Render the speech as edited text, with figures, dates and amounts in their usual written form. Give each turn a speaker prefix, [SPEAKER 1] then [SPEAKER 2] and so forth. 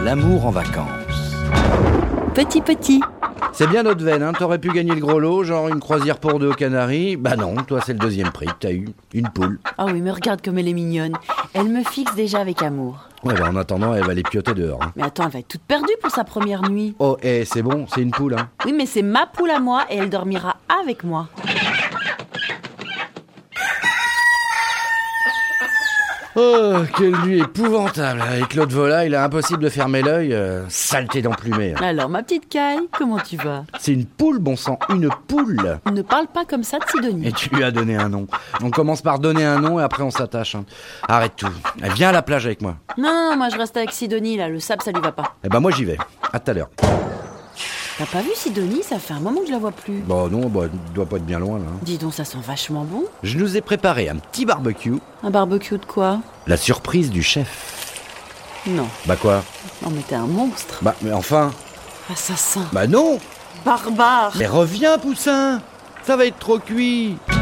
[SPEAKER 1] l'amour en vacances.
[SPEAKER 2] Petit.
[SPEAKER 1] C'est bien notre veine, hein. T'aurais pu gagner le gros lot, genre une croisière pour 2 aux Canaries. Bah non, toi c'est le deuxième prix que t'as eu, une poule.
[SPEAKER 2] Ah oui, mais regarde comme elle est mignonne. Elle me fixe déjà avec amour.
[SPEAKER 1] Ouais, bah en attendant, elle va les pioter dehors. Hein.
[SPEAKER 2] Mais attends, elle va être toute perdue pour sa première nuit.
[SPEAKER 1] Oh, c'est bon, c'est une poule, hein.
[SPEAKER 2] Oui, mais c'est ma poule à moi et elle dormira avec moi.
[SPEAKER 1] Oh, quelle nuit épouvantable. Avec l'autre volaille, il est impossible de fermer l'œil. Saleté d'emplumée. Hein.
[SPEAKER 2] Alors, ma petite Caille, comment tu vas?
[SPEAKER 1] C'est une poule, bon sang, une poule.
[SPEAKER 2] Ne parle pas comme ça de Sidonie.
[SPEAKER 1] Et tu lui as donné un nom. On commence par donner un nom et après on s'attache. Hein. Arrête tout. Viens à la plage avec moi.
[SPEAKER 2] Non, moi je reste avec Sidonie, là. Le sable, ça lui va pas.
[SPEAKER 1] Eh ben moi j'y vais. À tout à l'heure.
[SPEAKER 2] T'as pas vu Sidonie? Ça fait un moment que je la vois plus.
[SPEAKER 1] Bon non, elle doit pas être bien loin là. Hein.
[SPEAKER 2] Dis donc, ça sent vachement bon.
[SPEAKER 1] Je nous ai préparé un petit barbecue.
[SPEAKER 2] Un barbecue de quoi?
[SPEAKER 1] La surprise du chef.
[SPEAKER 2] Non.
[SPEAKER 1] Bah quoi?
[SPEAKER 2] Non, mais t'es un monstre.
[SPEAKER 1] Bah mais enfin.
[SPEAKER 2] Assassin.
[SPEAKER 1] Bah non.
[SPEAKER 2] Barbare.
[SPEAKER 1] Mais reviens Poussin. Ça va être trop cuit.